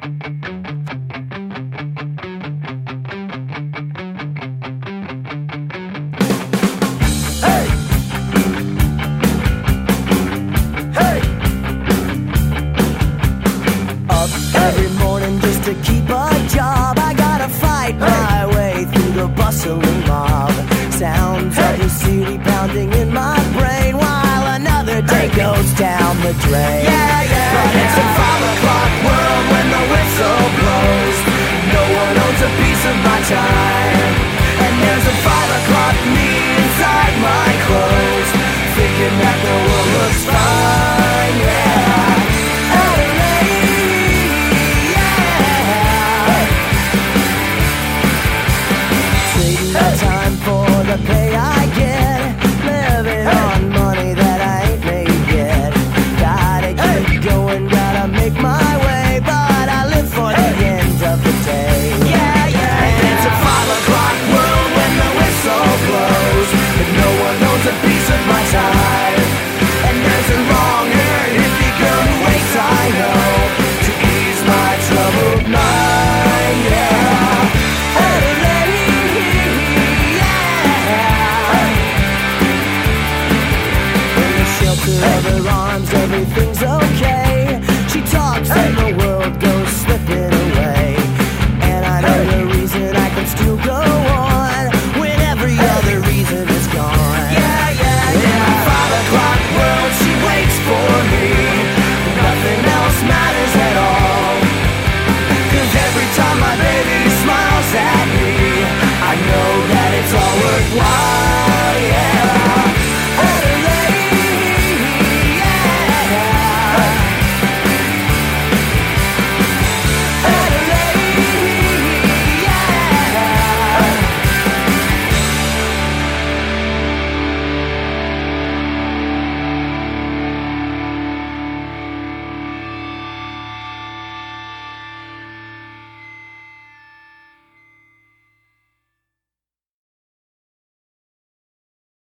Every morning just to keep a job, I gotta fight my way through the bustling mob. Sounds of the city pounding in my brain while another day goes down the drain. But it's a